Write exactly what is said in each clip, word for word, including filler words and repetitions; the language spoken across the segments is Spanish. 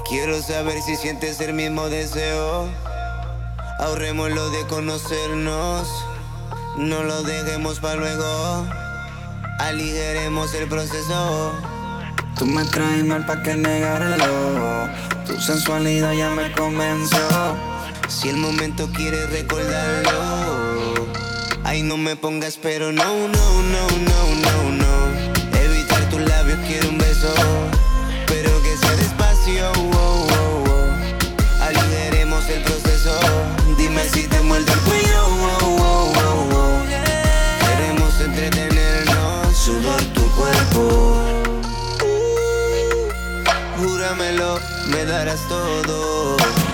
Quiero saber si sientes el mismo deseo. Ahorremos lo de conocernos, no lo dejemos para luego. Aligeremos el proceso. Tú me traes mal pa' que negarlo. Tu sensualidad ya me convenció. Si el momento quieres recordarlo, ay, no me pongas pero no, no, no, no, no, no. Evitar tus labios, quiero un beso, pero que sea despacio, oh, oh, oh. Aligeremos el proceso. Dime si te muerdo el cuello, oh, oh, oh, oh. Queremos entretenernos, sudor tu cuerpo. uh, Júramelo, me darás todo.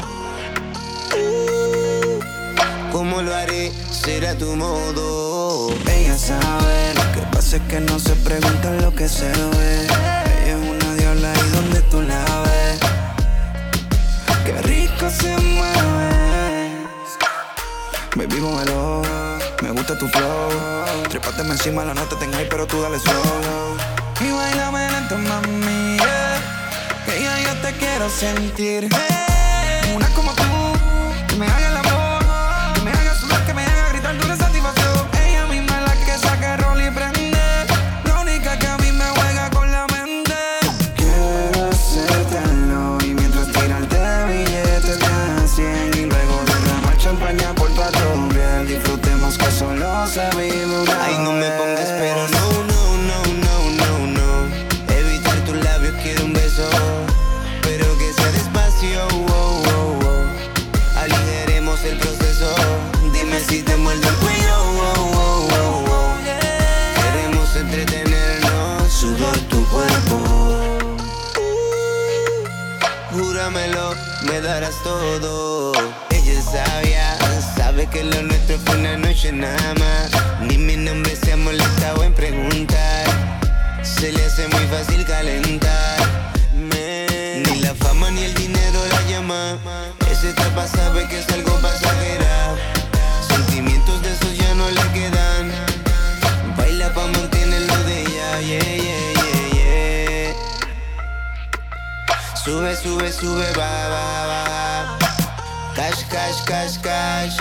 ¿Cómo lo haré? Será tu modo. Ella sabe, lo que pasa es que no se pregunta lo que se ve. Ella es una diabla y donde tú la ves, qué rico se mueve. Baby, móvelo, me gusta tu flow. Trépateme encima, la nota tengo ahí, pero tú dale solo. Y bailame lento, mami, yeah. Que ya yo te quiero sentir, hey. Una como tú, que me haga el amor, que me haga sudar, que me haga gritar dura satisfacción. Ella misma es la que saca rol y prende, la única que a mí me juega con la mente. Quiero hacértelo y mientras tirarte billetes de a cien y luego derramar champaña por toda tu piel. Disfrutemos que solo se vive una vez. Ay, no me pongas pero no, no, no, no, no, no. Evitar tus labios, quiero un beso, pero que sea despacio, oh, oh, oh. Aligeremos el proceso. Dime si te muerdo el cuello, oh, oh, oh, oh. Queremos entretenernos, sudor tu cuerpo. uh, Júramelo, me darás todo. Ella es sabia, sabe que lo nuestro fue una noche nada más. Ni mi nombre se ha molestado en preguntar, se le hace muy fácil calentar. Me... Ni la fama ni el dinero la llama. Esa etapa sabe que es algo pasajera. Sentimientos de esos ya no le quedan. Baila pa' mantenerlo de ella, yeah, yeah, yeah, yeah. Sube, sube, sube, va, va, va. Cash, cash, cash, cash.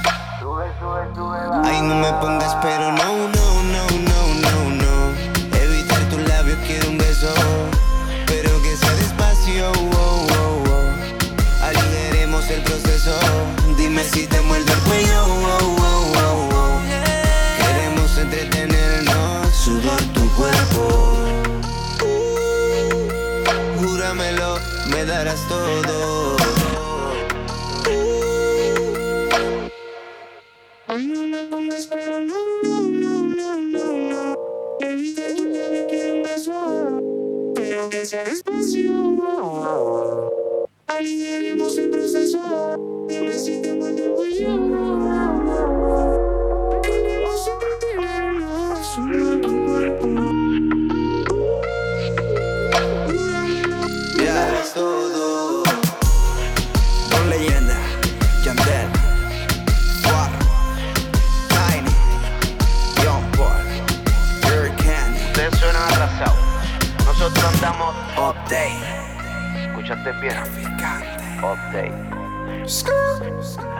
Ay, no me pongas pero no, no, no, no, no, no. Evitar tus labios, quiero un beso, pero que sea despacio, oh, oh, oh. Aligeremos el proceso. Dime si te muerdo el cuello, oh, oh, oh, oh. Queremos entretenernos, sudor tu cuerpo. uh, Júramelo, me darás todo. Ay, no me pongas pero no, no, no, no, no. Evita tu labio, quiero un beso, pero que sea despacio. Aligeremos el proceso. Dime si te muerdo el cuello. Queremos entretenernos, sudor tu cuerpo. Me darás todo. Don Leyenda, Yandel, Fuar, Tiny, Young Boy, Jerry Candy. Ustedes suenan atrasados, nosotros andamos Update, escúchate bien, traficante. update. Skrr.